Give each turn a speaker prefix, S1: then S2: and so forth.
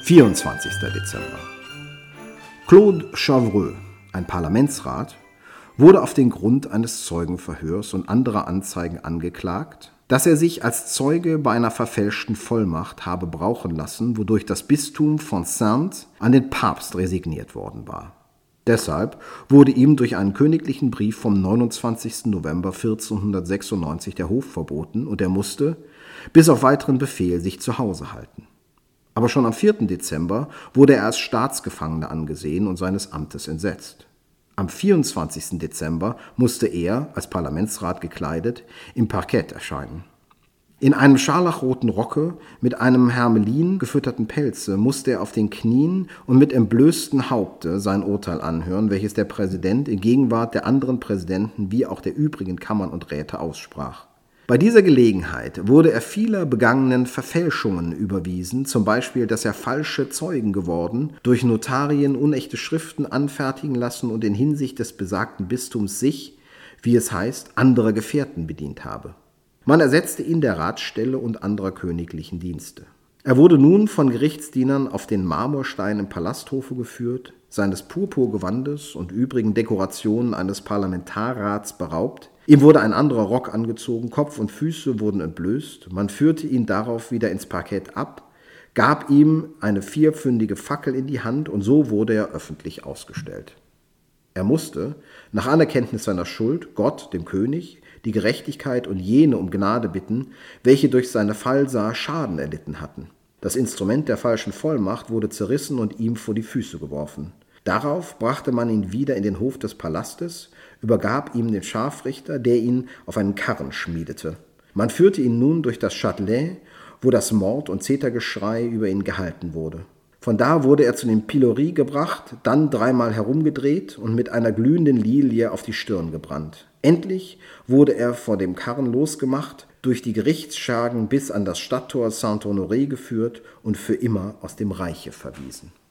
S1: 24. Dezember. Claude Chavreux, ein Parlamentsrat, wurde auf den Grund eines Zeugenverhörs und anderer Anzeigen angeklagt, dass er sich als Zeuge bei einer verfälschten Vollmacht habe brauchen lassen, wodurch das Bistum von Saintes an den Papst resigniert worden war. Deshalb wurde ihm durch einen königlichen Brief vom 29. November 1496 der Hof verboten und er musste, bis auf weiteren Befehl, sich zu Hause halten. Aber schon am 4. Dezember wurde er als Staatsgefangener angesehen und seines Amtes entsetzt. Am 24. Dezember musste er, als Parlamentsrat gekleidet, im Parkett erscheinen. In einem scharlachroten Rocke mit einem Hermelin gefütterten Pelze musste er auf den Knien und mit entblößtem Haupte sein Urteil anhören, welches der Präsident in Gegenwart der anderen Präsidenten wie auch der übrigen Kammern und Räte aussprach. Bei dieser Gelegenheit wurde er vieler begangenen Verfälschungen überwiesen, zum Beispiel, dass er falsche Zeugen geworden, durch Notarien unechte Schriften anfertigen lassen und in Hinsicht des besagten Bistums sich, wie es heißt, anderer Gefährten bedient habe. Man ersetzte ihn der Ratsstelle und anderer königlichen Dienste. Er wurde nun von Gerichtsdienern auf den Marmorstein im Palasthofe geführt, seines Purpurgewandes und übrigen Dekorationen eines Parlamentarrats beraubt. Ihm wurde ein anderer Rock angezogen, Kopf und Füße wurden entblößt, man führte ihn darauf wieder ins Parkett ab, gab ihm eine 4-pfündige Fackel in die Hand und so wurde er öffentlich ausgestellt. Er musste, nach Anerkenntnis seiner Schuld, Gott, dem König, die Gerechtigkeit und jene um Gnade bitten, welche durch seine Fallsar Schaden erlitten hatten. Das Instrument der falschen Vollmacht wurde zerrissen und ihm vor die Füße geworfen. Darauf brachte man ihn wieder in den Hof des Palastes, übergab ihm den Scharfrichter, der ihn auf einen Karren schmiedete. Man führte ihn nun durch das Châtelet, wo das Mord- und Zetergeschrei über ihn gehalten wurde. Von da wurde er zu dem Pilori gebracht, dann 3-mal herumgedreht und mit einer glühenden Lilie auf die Stirn gebrannt. Endlich wurde er vor dem Karren losgemacht, durch die Gerichtsschergen bis an das Stadttor Saint-Honoré geführt und für immer aus dem Reiche verwiesen.